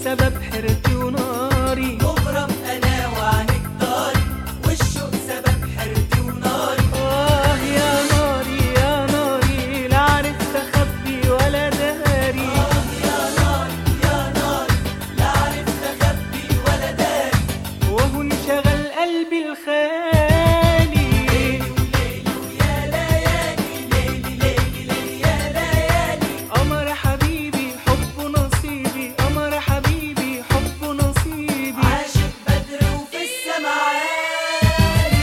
سبب حيرتي وناري. مغرم انا وعنك طاري، والشوق سبب حيرتي وناري. يا ناري يا ناري، لا عرفت اخبي ولا داري. يا ناري يا ناري، لا عرفت اخبي ولا داري. وهو انشغل قلبي الخالي. ليلي ويا ليالي، ليلي ليلي ليلي يا ليالي. قمر حبيبي حبه نصيبي، قمر حبيبي حبه نصيبي. عاشق بدر وفي السما عالي.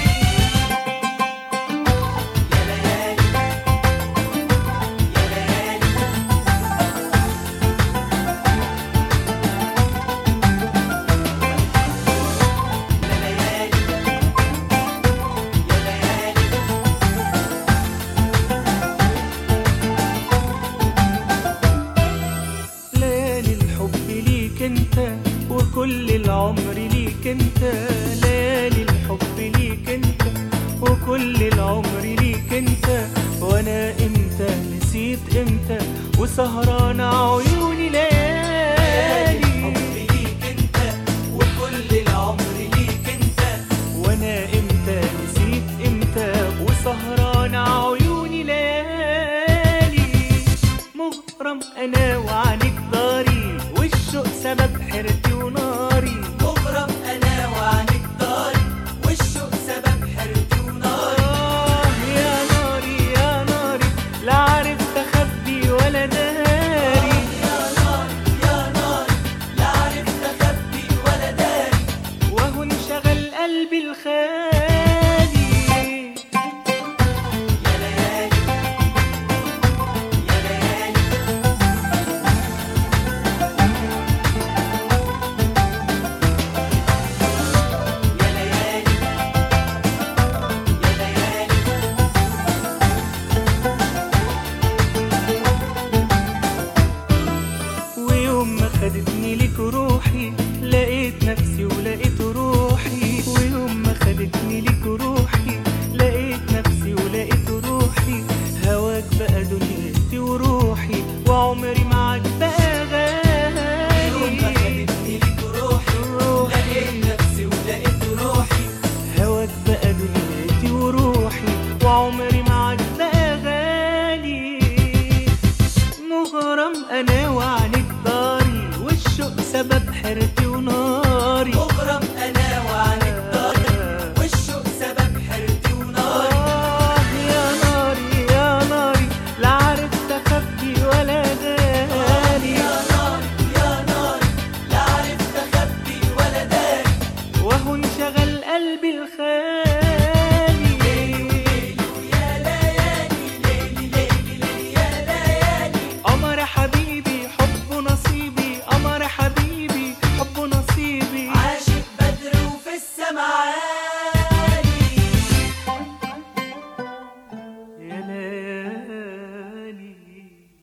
يا ليالي يا ليالي. ليالي الحب ليك انت وكل العمر ليك انت. ليالي الحب ليك انت وكل العمر ليك انت. وانا امتى نسيت امتى وسهران عيوني ليالي. الحب ليك انت وكل العمر ليك انت. وانا امتى نسيت امتى وسهران عيوني ليالي. مغرم انا وعنك داري، والشوق سبب حيرتي وناري. مغرم انا وعنك طاري، والشوق سبب حيرتي وناري. يا ناري يا ناري، لا عرفت اخبي ولا داري. يا ناري يا ناري، لا عرفت اخبي ولا داري. وهو انشغل قلبي الخالي. يا ليالي يا ليالي. يا ليالي يا ليالي. ويوم ما خدتني لك روحي، لقيت نفسي ولقيت روحي. ويوم ما خدتني لك روحي،